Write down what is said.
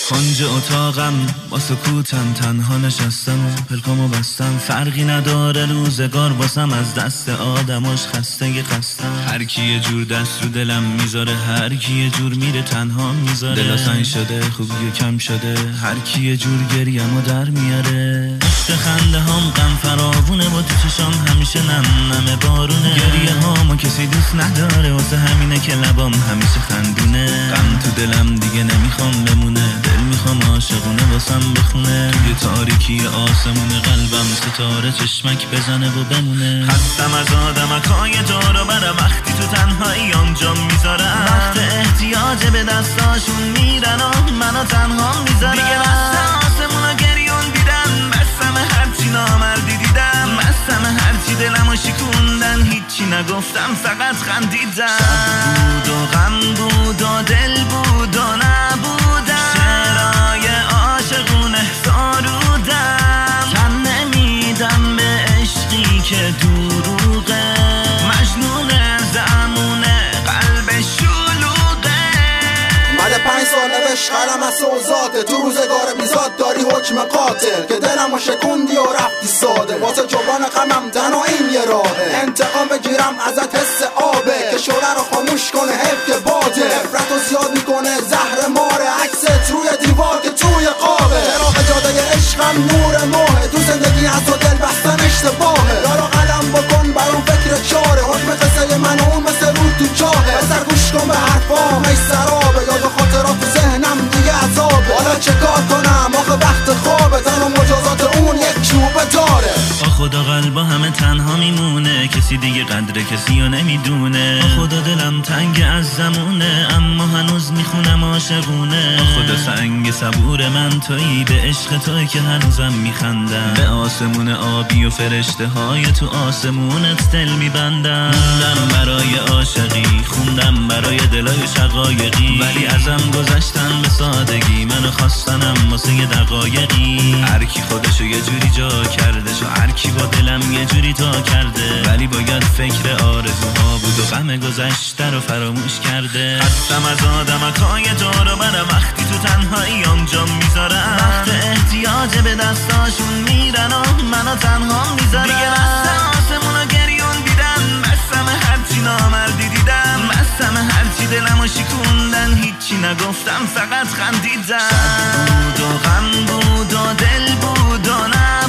کنج اتاقم با سکوتم، تنها نشستم و پلکامو بستم. فرقی نداره روزگار واسم از دست آدماش خسته. هر کی یه جور دست رو دلم میذاره، هر کی یه جور میره تنها میذاره. دلا سنگ شده، خوبی کم شده، هر کی یه جور گریه‌مو در میاره. عشق خنده هم غم فراوونه و تو چشام همیشه نم بارونه. گریه هامو کسی دوست نداره، واسه همینه که لبام همیشه خندونه. غم تو دلم دیگه نمیخوام بمونه، دل میخوام عاشقونه واسم بخونه. توی تاریکی آسمون قلبم ستاره چشمک بزنه و بمونه. خستم از آدمکای دور و بر، وقتی تو تنهاییام جام میذارم. وقت احتیاج به دستاشون میرن و منو تنها میذارم. دیگه بسته آسمون گریون دیدن، بسم هرچی نامردی دیدم، بسم هرچی دلمو شکوندن. هیچی نگفتم فقط خندیدم. شب بود و غم بود و دل بود و نبودم، شعرهای عاشقونه سرودم. تن نمیدم به عشقی که دروغه، مجنون زمونه قلب شلوغه. مده 5 سال نوشت قلم از سوزاته، تو روزگار بیزاد داری حکم قاتل. که دلمو شکوندی و رفتی ساده، واسه جبران غمم تنها این یه راهه. انتقام بگیرم ازت حس آبه، که شعله رو خاموش کنه حیف که باده. نفرت رو زیاد میکنه زهر ماره، عکست روی دیوار که توی قابه. چراغ جاده عشقم نور ماهه، تو زندگی از و دل بستن اشتباهه. یارو قلم بکن برام فکر چاره، حکم قصه من و اون مثل رود تو چاهه. بسر گوش کن به حرفام ای سرابه، یاد و خاطرات تو ذهنم دیگه عذابه. حالا چه کار کنم آخه وقت خوابه، تنها مجازات اون یک چوبه داره. با خدا قلبا همه تنها میمونه، کسی دیگه قدر کسی رو نمیدونه. با خدا دلم تنگ از زمونه، اما هنوز میخونم عاشقونه. با خدا سنگ صبور من تویی، به عشق توی که هنوزم میخندم. به آسمون آبی و فرشته های تو آسمونت دل میبندم. خوندم برای عاشقی، خوندم برای دلای شقایقی، ولی ازم گذشتن به سادگی. منو خواستنم واسه یه دقایقی. هر کی خودشو یه جوری جا کرده، شو هر کی با دلم یه جوری تا کرده. ولی باید فکر آرزوها بود و غم گذشته رو فراموش کرده. خستم از آدمکای دور و بر، وقتی تو تنهاییام جام میذارم. وقت احتیاج به دستاشون میرن و منو تنها میذارم. دیگه بسته آسمون گریون دیدن، بسم هرچی نامردی دیدم، بسم هرچی دلمو شکوندن. هیچی نگفتم فقط خندیدم. شب بود و غم بود و دل بود و نه